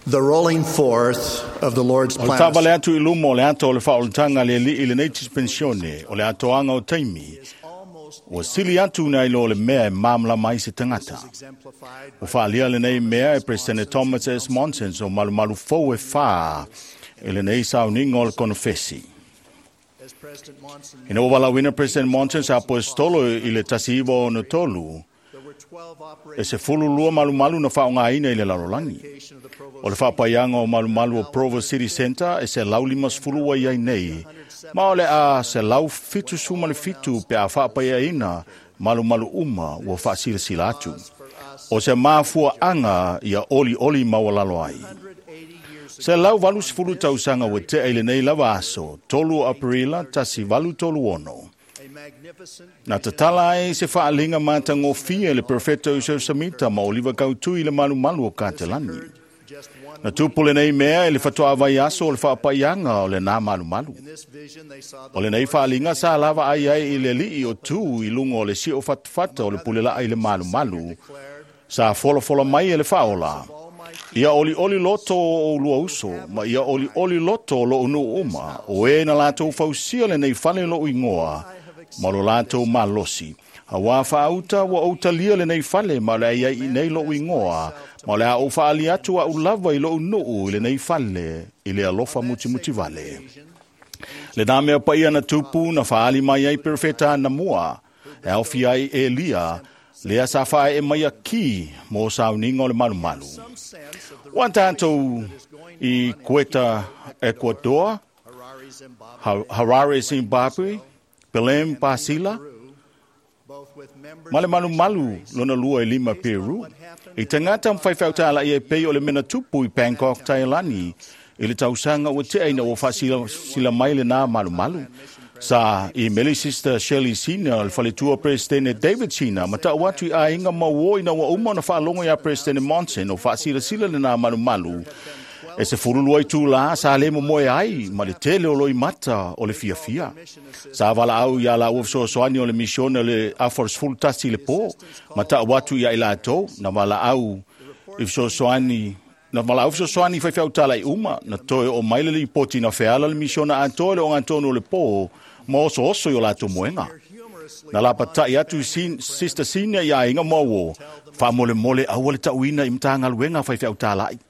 The rolling forth of the Lord's O plans. tava le atu ilumo o le ato o le whaolutanga le li le neitis pensione o le atoanga o taimi. O sili atu nei lo le mea e mamla mai se tangata. O whaalia le nei mea e President Thomas S. Monson o malu fau e wha e le nei sauninga o le konofesi. Ina o wala wina President Monson sa apostolo i le tasiiwa o no tolu. E se fulu lua malu na whaonga ina i le larolangi. O le whapaianga o malu o Provo City Center e se lau limas fulu wa iai nei. Ma o le a se lau fitu suma le fitu pe a whapaia ina malu uma ua whaasila sila atu. O se mafua anga ia oli mawalalo ai. Se lau valu sifulu tausanga wa te eile nei lava aso, tolu aprila tasi valu tolu ono. Na tatala ai se whaalinga mātango fia le profeta Yosef Samita ma oliva kautui le malu o kātelani. Na tupule nei mea le whatoa vai aso o le whaapaianga o le nā malu. O le nei whaalinga sa lava ai i le li o tū i lungo o le si o whatwhata o le pulela ai le malu. Sa fola mai e le whaola. Ia oli loto o lua uso, ma ia oli loto o lo unu uma, o e na lato fausia le nei whale lo ingoa, ma lo lato malosi. Hawa whaauta wa outalia le nei whale, ma le ia i nei lo ingoa, ma le a o whaali atu a ulava i lo unu le nei whale, i le alofa muti vale. Le nāmea paia na tupu na whaali mai ai perfeta na mua, e alfi ai e lia, lea sa whae e mai a ki mo sauninga o le malu. Wan tātou i Quetta, Ecuador, Harare, Zimbabwe, Belém, Pasila, Male malu lona lua e lima Peru. I tangata mwhaiwhauta ala i e pei o le mena tupu i Bangkok, Tailani, i le tausanga o te aina o whasila mai le nā malu. Sa i meli sister Shelley Sina, le whaletua Presidente David Sina, ma ta watu i a inga mawo ina wa uma na whaalongo ya Presidente Monson o whaasila le nā malu. E se furulu ai tū la, sa le mo moe ai, ma le tele o loi mata o le fia. Sa wala au ia la uafso soani o le mission o le afors full tasi le po, ma ta watu ia ila ato, na wala au ifso soani, na wala uafso soani whaiwhau tala i uma, na toe o maile li poti na wheala le mission na ato le o ngantonu le po, ma oso yo lato moenga. Na la patai atu sister senior ia inga mawo, wha mole awale tauina imtanga luenga whaiwhau tala i.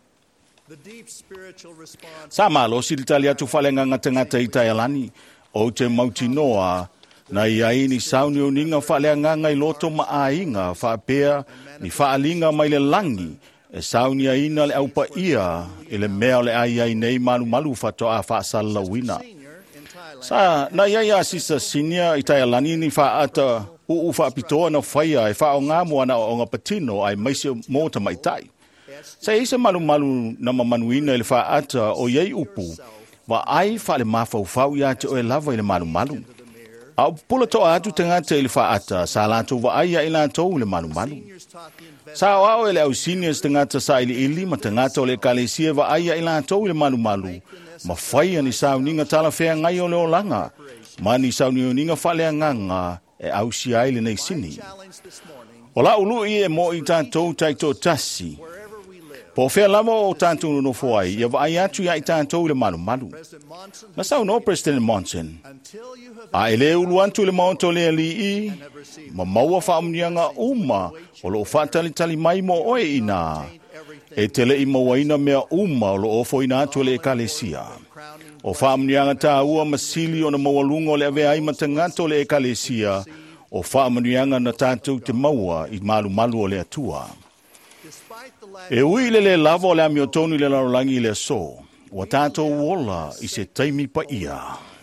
Sa malo si tali atu whalenga ngata i Tailani o te mautinoa na ia ni sauni o ninga whalenga ngai loto maainga whaapea ni whaalinga mai le langi e sauni a ina le aupa ia e le mea le ai nei malu whatoa whaasala wina. Sa na ia sisa sinia i Tailani ni whaata whaapitoa na whaia e whao ngā moana o ngā patino ai maise mōta mai tai. Sa isa malu na mamanuina le whaata o iei upu, wa ai whale mawhau ia te o e lava i le malu. Au pula toa atu tangata i le whaata, sa lato wa ai a ila tau le malu. Sa o au ele au seniors tangata sa ili ma tangata o le kalesia wa ai a ila tau le malu. Ma whaia ni sauninga tala whea ngai o le olanga, ma ni sauninga whale anganga e au si ai le nei sini. O la ulu i e mo i tātou taito tasi, po whea lama o tātou no whai, ia wa ai atu ia i tātou le malu. Na sau no President Monson. A ele ulu antu le maonto le ali i, ma maua whaamnianga uma, o lo whaatalitali mai mo oe ina. E tele i mawaina mea uma o lo ofo ina atu le ekalesia. O whaamnianga tā ua masili o na mawalunga o le ave ai matangato le ekalesia, o whaamnianga na tātou te maua i malu o le atua. E ui le lava o le amiotonu le larolangi le so, wa tātou wola i se taimi pa ia.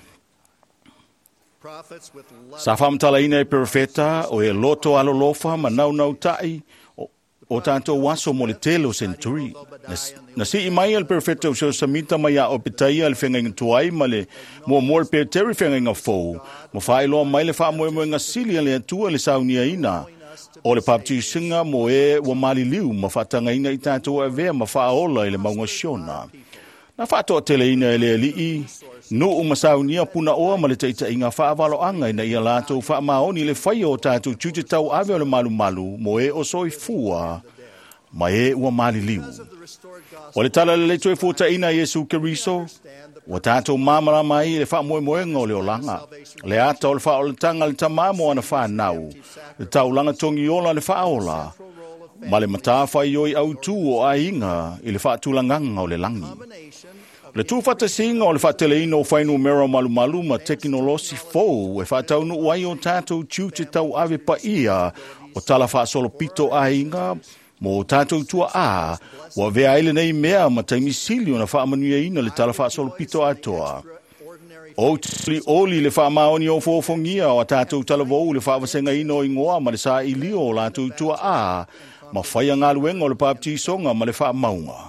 Sa whamtala ina e perfeta o e loto alolofa ma nau tai o tātou waso mo le tele o centuri. Na si imai al perfeta o seo samita mai a o petaia al whenga inga tuai ma le mua mor per teri whenga inga fou. Ma whaeloa mai le wha moe inga sili le atua le saunia ina. O le papti singa mo e wa mali liu ma whatanga ina i tātou a vea ma whaola i le maunga siona. Na whatoa tele ina e le alii, no umasaunia puna oa ma le teita inga whaavalo anga ina ia lātou wha maoni le whaia o tātou tūte tau ave o le malu mo e o soi fua ma e ua maliliu. O le tala le toi fuataina Iesu Keriso, ua tātou mamara mai le wha moemoenga o le olanga. Le ata o le wha o le tanga le tamamo ana whanau. Le taulanga tongi ola le wha ola. Ma le matafa i oi au tu o ainga i le wha tulanganga o le langi. Le tūwhata singa o le whateleina o whainu mera malu ma teknolosi fōu e whataunu uai o tātou tiu te tau ave pa ia o tala whaasolo pito ainga mo tātou tua a wa vea ele nei mea ma taimi sili o na whaamanuia ina le tala whaasolo pito atoa. O tili oli le whaamaoni o fōfongia o tātou tala vau le whaavasenga ina o ingoa ma le sa ilio o lātou tua a ma whaia ngā luenga o le pāptisonga ma le whaamaunga.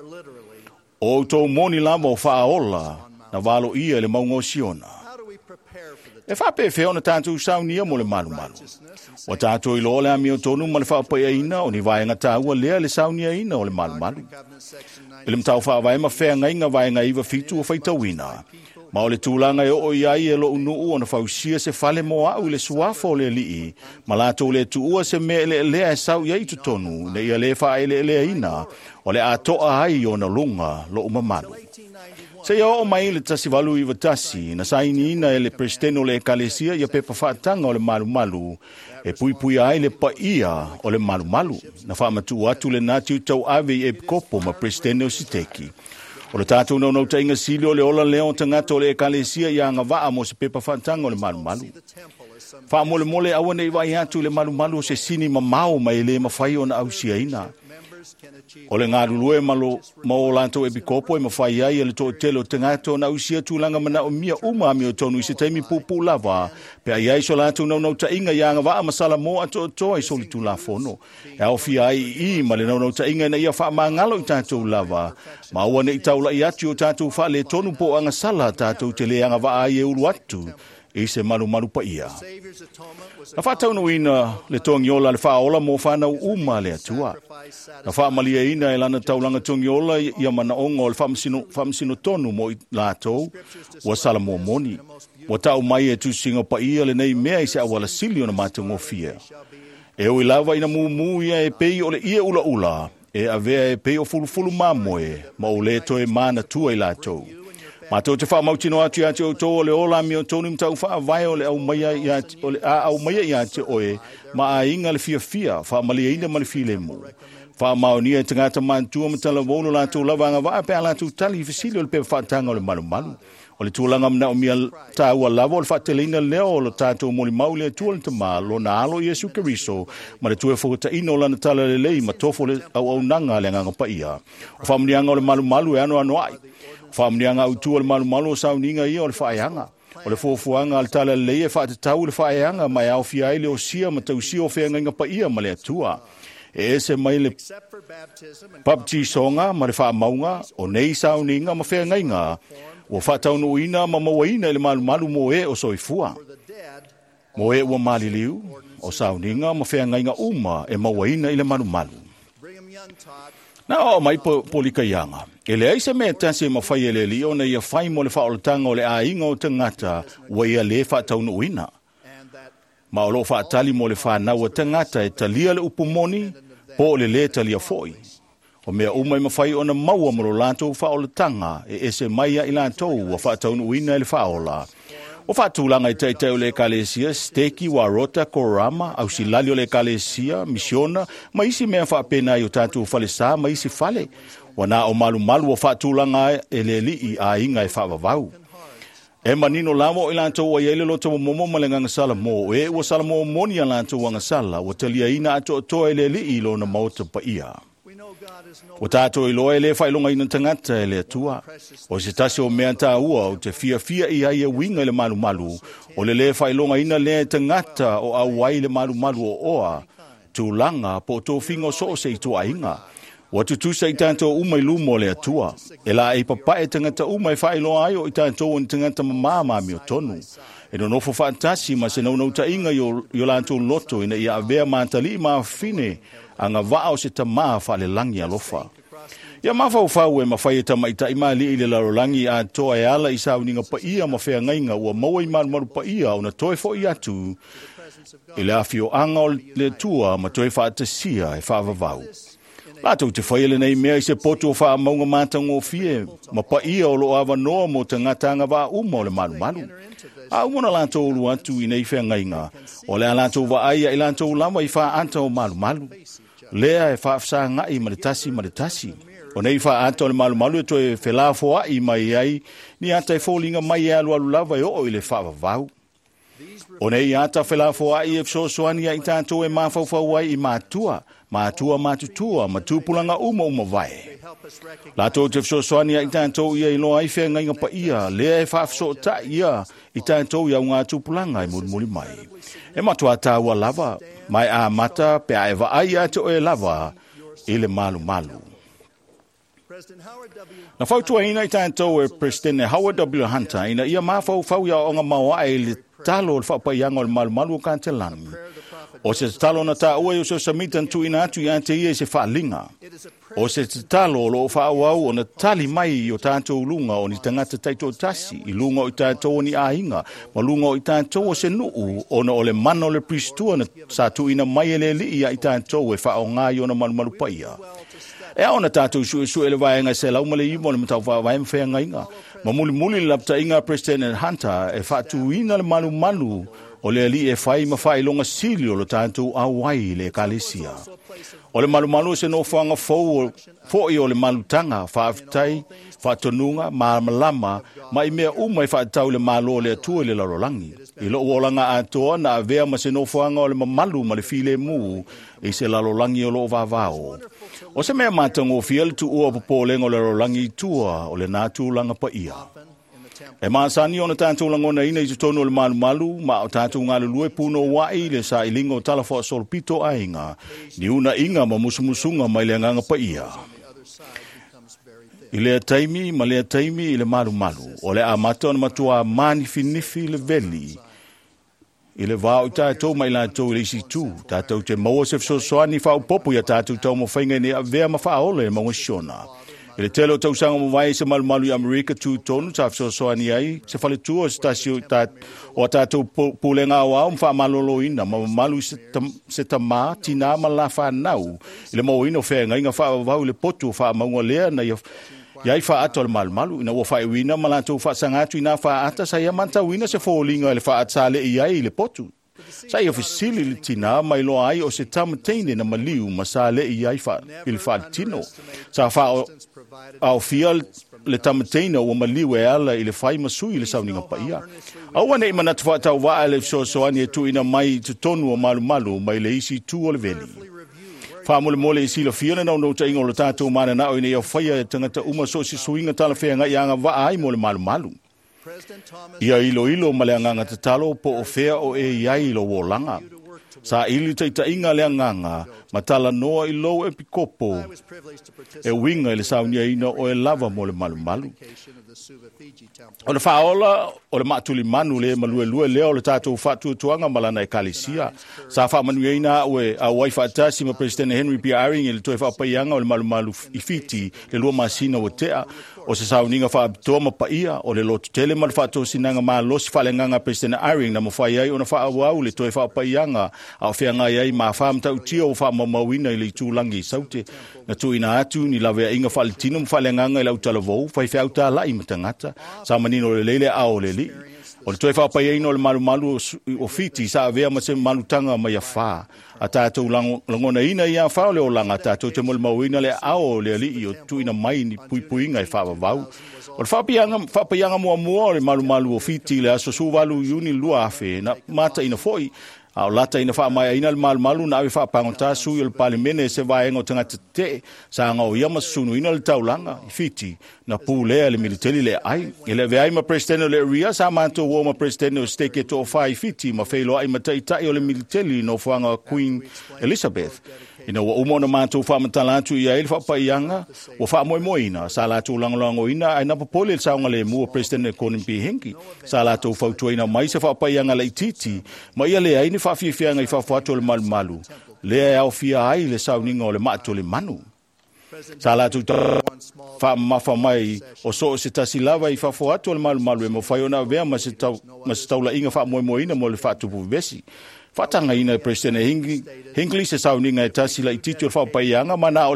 O tō moni lama o whaola na walo ia le maungo siona. E whape wheo na tātou saunia mo le malu. O tātou ilo le ami o tonu ma le whapaia ina o ni vaenga tāua lea le saunia ina o le malu. Ile mtau whaavai ma whea ngainga vaenga iwa fitu o whaitawina. Ma o le tūlanga e o iai e lo unuu o na whausia se whale mo au le suafa o le lii. Ma lātou le tuua se me le lea e sau iai tu tonu ne ia le wha e le lea ina o le atoa ai o na lunga lo umamalu. Se ia o mai le tasi walu iwa tasi na saini ina e le presidente o le ekalesia ia pepa whaatanga o le malu e pui ai le pa ia o le malu na whaamatu atu le nātiu tau ave e kopo ma presidente o siteki. O le tātou nau tainga sili o le ola leo tangata o le ekalesia ia ngā waa mo se pepa whaatanga o le malu. Wha mole awane i wai atu le malu o se sini mamau mai le mawhai o na ausia ina. O le ngā rulue malo mo lanto e bikopo e mawhai ai le to telo tangata o na ausia tūlanga mana o mia umami o tonu i se taimi pupu lava. Pe ai ai so lanto nau tainga ia ngā waa masala mo ato toa i soli tū la fono. E au fia ai i ma le nau tainga na ia wha maangalo i tātou lava. Ma ua ne i taula i atu o tātou wha le tonu po anga sala tātou te le anga waa ai e uru atu. I se malu pa ia. Na whātaunu ina le tongi ola le whaola mo whanau uma le atua. Na whaamalia ina e lana taulanga tongi ola ia mana ongo le whamsino tonu mo i lātou ua sala mo moni. Wa tau mai e tusinga pa ia le nei mea i se awala sili o na mātungo fia. E o i lava ina mumu ia e pei o le ia ula e avea e pei o fulufulu mamoe ma o le toe mana tua i lātou. Ma tō te whaamautino atu ia te o tō le ola mi o tōnu mtau whaavai o le au maia i ate oe ma a inga le fia whaamalia ina ma le file mu. Whaamaunia e tangata mantua matala wolo la tō lavanga waa pe ala tō tali i fasili o le pepa whaatanga o le malu. O le tūlanga mna o mia tāua lava o le whaateleina leo o le tātou moli maule tua le tama lo na alo Iesu Keriso ma le tue whakata ina o lana tala le lei ma tofo le au nanga le nganga pa ia. O whaamnianga o le malu e ano ai. Whaamnianga au tua le malu o sauninga ia o le whaeanga. O le fuafuanga al tala le e whaatatau le whaeanga mai au fiai le o sia ma tau sia o whenga pa ia ma le atua. E se mai le baptisonga ma le whaamaunga o nei sauninga ma whenga o whataunu ina ma mawaina le malu mo e o soifua. Mo e ua maliliu o sauninga ma whenga uma e mawaina i le malu. Na o mai polika ianga. E le aise mea tase ma whai ele li o na ia whai mo le whaolatanga o le a inga o tangata ua ia le whataunu ina. Ma o lo whaatali mo le whanau o tangata e talia le upumoni po le talia foi. O mea umai mawhai o na maua mo lo lantou whaolatanga e ese maia i lantou wa whataunu ina le whaola. O whatulanga i teitai o le ekalesia, steki wa rota korama, au si lali o le ekalesia, misiona, ma isi mea whaapena i o tātou whale sā, ma isi whale. Wana o malu o whatulanga e le li i a inga e whaavavau. E manino lamo i lantou wa iele lo tamu momo malenganga sala mo, e ua sala mo moni a lantou wanga sala, wa talia ina ato toa e le li i lo na maota pa ia. O tātou i loa e le whailonga ina tangata e le atua. O se tase o mea tā ua o te fia i ai e winga le malu. O le whailonga ina le tangata o awai le malu o oa. Tūlanga po tō whinga o so se i tō ainga. O tutusa i tātou umai lumo le atua. E la e papa e tangata umai whailonga ai o i tātou o tangata mamami o tonu. E no nofo whaatasi ma se naunau ta inga i lantou loto ina i a avea mātali ma fine anga vao se tamaa whale langi alofa. Ia mawhau e mawhai e tamaita i maali i le larolangi a toa e ala i sauninga pa ia ma whea ngainga ua maua i maru pa ia o na toe fo i atu i le awhio anga o le tua ma toe whaatasia e whaavavau. Lato te whaile nei mea I se poto o wha maunga mātango fie, ma pa ia o lo awa noa mo te ngatanga wa uma o le malu. A umona lato ulu atu I nei whea ngainga, o lea lato wa aia I lato lama I wha anta o malu. Lea e wha afsa ngai maritasi. O nei wha anta o le malu e to e whelafo ai mai ai, ni anta e fōlinga mai e alu lava e o I le wha wavau. O nei ata whelafo ai e fsosoani ai tātou e mawhauwhau ai I mātua matutua, matupulanga uma vai. Lato te fsosoani ai tātou ia I loa ai whea ngainga pa ia, lea e whaafso ta ia I tātou ia ngā tupulanga I muli mai. E matua tāua lava, mai a mata pe a eva ai ato e lava I le malu. Na whautua ina I tātou e President Howard W. Hunter, ina ia mawhau ia o ngā maua ai le talo le whapaianga o le malu o Kantelani. O se talo na ta ue o se samitan tu ina atu I ante ia se whaalinga. O se talo o lo whaawau o na tali mai o tātou lunga o ni tangata taito tasi, I lunga o I tātou ni ainga, ma lunga o I tātou o se nuu, o na o le mana o le pristua na sa tu ina mai ele li ia I tātou e whaao ngai o na malu paia. E au na tātou su ele vaenga se lau male imo le matau vaem whea ngainga. Ma muli lapta inga President Hunter e whaatu ina le malu o le ali e whai ma whai longa sili o le tātou awai le kalesia. O le malu se no whanga fōi o le malutanga, whaafitai, whaatonunga, malama, ma I mea I whaatau le malo le atua le larolangi. I lo olanga atoa na avea ma se no whanga o le mamalu ma le file mu I se larolangi o lo vavao. O se mea mātango fia le tu ua popolenga o le larolangi tua o le nātu langa pa ia. E maasani o na tātou langona ina I tutono le malu, ma o tātou ngā lulue puno wai le sa ilinga o talafo a solpito ainga, ni una inga ma musumusunga mai le nganga pa ia. I lea taimi, ma lea taimi I le malu, o le amata o na matua mani finifi le veli. I le vāo I tātou mai lātou I le isi tū, tātou te maua se fsosoani whao popo ia tātou tau mo whainga ni a vea ma whaole ma wasiona. I le telo tau sanga mo vai se malu I Amerika tu tonu ta fsosoani ai, se whale tua se tasio o tātou pūlenga o au mwha malolo ina, ma malu se tamā, tina ma la whanau, I le mau ina o whenga inga wha vau le potu wha maunga lea na iai wha ato le malu, ina ua wha iwina ma lātou wha sangatu ina wha ata sa ia manta wina se fōlinga le wha atale iai le potu. Sa ia fisili le tina mai loa ai o se tamateine na maliu ma sa le iai wha ili wha tino. Sa wha au fia le tamateina o maliu e ala I le whai masui le sauninga pa ia. Aua nei manatu wha tau waa le soani e tu ina mai tu tonu o malu mai le isi tu o le veli. Wha mole I sila fia na nau ta ingo le tātou mana na o ina ia whaia e tangata uma so si suinga tala whea ngai anga waa ai mo le malu. Ia ilo ma le anganga te talo po o whea o e iai ilo o langa. Sa ili teita inga le anganga, ma tala noa I lo e pikopo, e winga I le saunia ina o e lava mo le malu. O le whaola, o le matuli manu le malue leo le tātou whatu tuanga malana e kalisia. Sa whamanu ina ue a wai whaatasi ma President Henry P. Eyring le toe whapaianga o le malu I fiti le lua masina o tea. O se sauninga whaabitoa ma pa ia, o le lotu tele ma le whaatou sinanga maa losi whalenganga President Eyring na mawhai ai o na whaawau le toe whaapaianga a o whianga ai maa whaamta utia o whaamamawina I le tūlangi saute. Na tuina atu ni lawe inga whaalitino mwhalenganga I lau talavou, whai whiauta lai matangata, sa manino le leile a o le li. O le toe whaapaiaina o le malu o fiti sa avea ma se malutanga mai a wha. A tātou langona ina I a whao le o langa tātou te mole mauina le ao le ali I o tuina mai ni puipuinga I whaavavau. O le whapaianga mua o le malu o fiti le aso suwalu yuni lua afe na mata ina foi. Au lata ina wha mai ina le malu na awe wha pangota sui o le palimene se vaenga o tangata te sa anga o iama sunu ina le taulanga I fiti na pūlea le militeli le ai. Ele ve ai ma presidente le ria sa manto o ma presidente o steke to fai fiti ma feilo ai mataitai o le militeli no whanga Queen Elizabeth. Ina wa umona manto wha matalatu I aile wha paianga o wha moina sa latu langolango ina ai na popole le saunga le mua presidente Colin P. Henke sa latu whautua ina mai se wha paianga le ititi ma ia le ai ni wha fiafianga I wha whatu le malu le au fia ai le sauninga o le mato le manu. Sa latu wha mafa mai o so se tasi lava I wha whatu le malu e mo whaiona vea ma se taula inga wha moina mo le wha tupu vesi. Fatanga ina President Hinckley se sauninga e tasi la I titi o whapaianga mana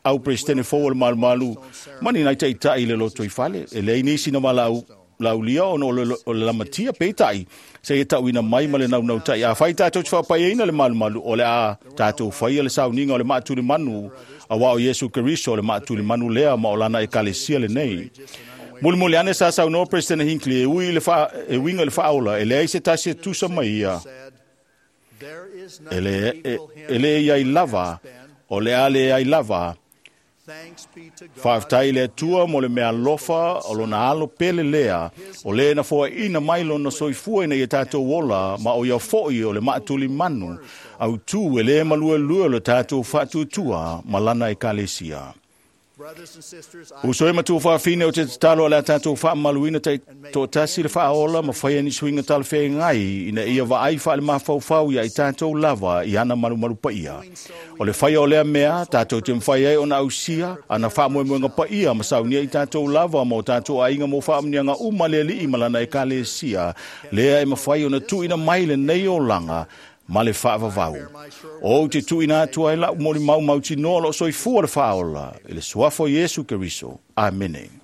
au presidente fo le malu mani nai tai tai le loto i fale e le inisi na malau laulia o le lamatia peitai se e tauina mai ma le nau tai a fai tātou tfa paeina le malu o le a tātou fai le sauninga o le mātuli manu a wao Yesu Keriso o le mātuli manu lea ma o lana e kalesia le nei mulmuli ane sa sauno presidente Hinckley e winga le faola e le se tasi tusa mai ia ele ia lava o le ale ai lava whaaftai le tua mo le mea lofa o lo na alo pele lea o le na fua ina mailo na soifua ina i tātou wola ma o ia foi o le maatuli manu au tu e le malua lua le tātou whaatutua ma lana e kalesia. Uso e matu whaafine o te talo ala tātou whaamaluina te tō tasi le whaola ma whaia ni suinga tala whea ngai ina ia wa ai wha le mawhau ia i tātou lava i ana maru pa ia. O le whaia o lea mea, tātou te mwhaia o na ausia, ana whaamuenga pa ia ma saunia i tātou lava ma o tātou ainga mo whaamnianga umale li i malana e kalesia, lea e mawhaia o na tuina maile nei o langa, ma le whaavavau. O te tuina atua e lau mori mau tinoa lo soifua le whaola, e le suafo Yesu Keriso. Amen.